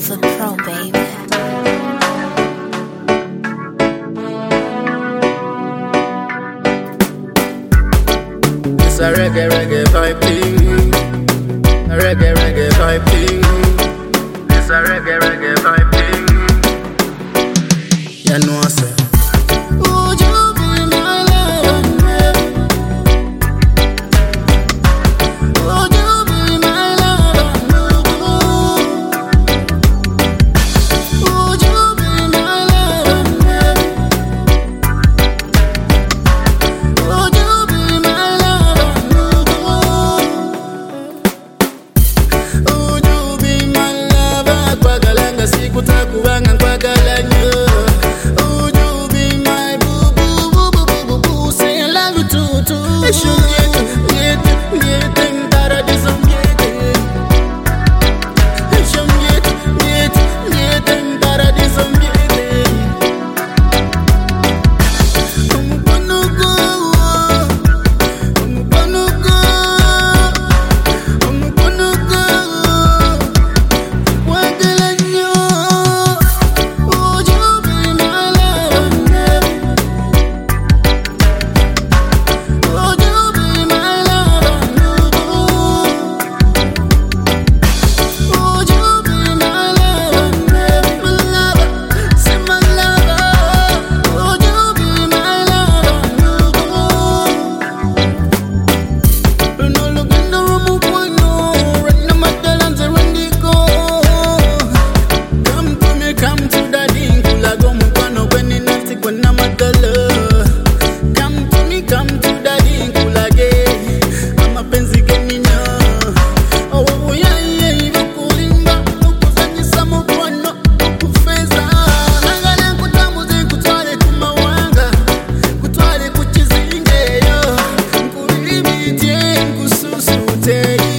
Alpha Pro, baby. It's a reggae vibe thing. A reggae vibe thing. It's a reggae vibe thing. You know I say, would you be my lover? Would you be my lover? Would you be my lover? Would you be my lover? Would you be my lover? Kwagalanga sikutakuwanga kwagalanya. Would you be my boo boo boo boo boo boo boo? Say I love you too too. Take